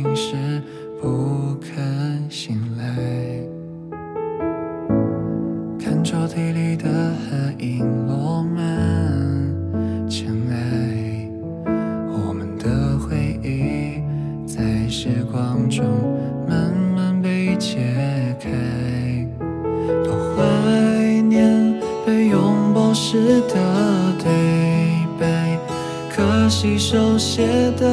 心事不肯醒来，看抽屉里的合影落满尘埃，我们的回忆在时光中慢慢被解开，多怀念被拥抱时的对白，可惜手写的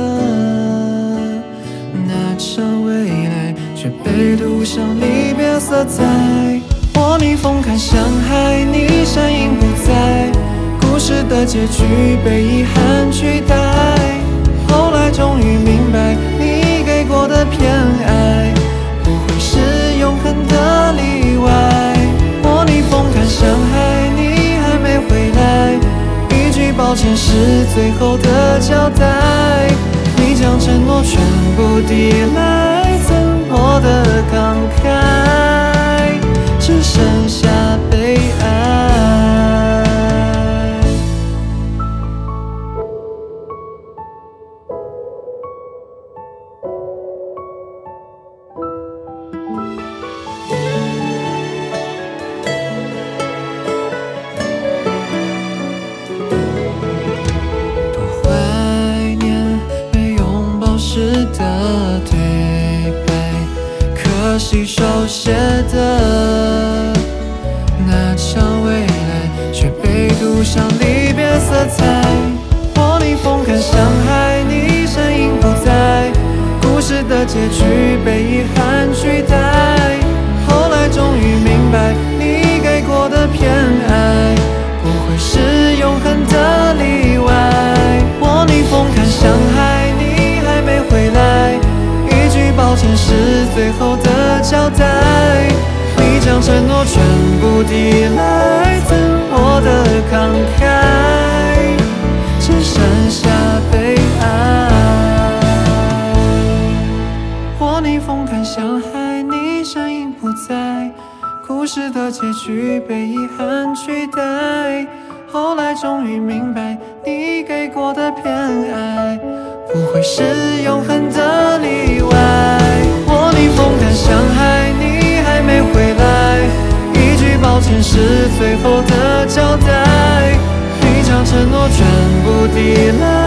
那场未来却被涂上离别色彩。我逆风看向海，你身影不在，故事的结局被遗憾取代。后来终于明白，你给过的偏爱不会是永恒的例外。我逆风看向海，你还没回来，一句抱歉是最后的交代。你将承诺全部抵赖，赠我的慷慨只剩下悲哀。多怀念被拥抱时的对白，可惜手写的那场未来却被涂上离别色彩。我逆风看向海，你身影不在，故事的结局被遗憾取代。后来终于明白，你给过的偏爱不会是永恒的例外。我逆风看向海，你还没回来，一句抱歉是最后的交代。你将承诺全部抵赖，赠我的慷慨只剩下悲哀。我逆风看向海，你身影不在，故事的结局被遗憾取代。后来终于明白，你给过的偏爱不会是永恒的例外。我逆风看向海，你还没回来，一句抱歉是最后的交代。你将承诺全部抵赖，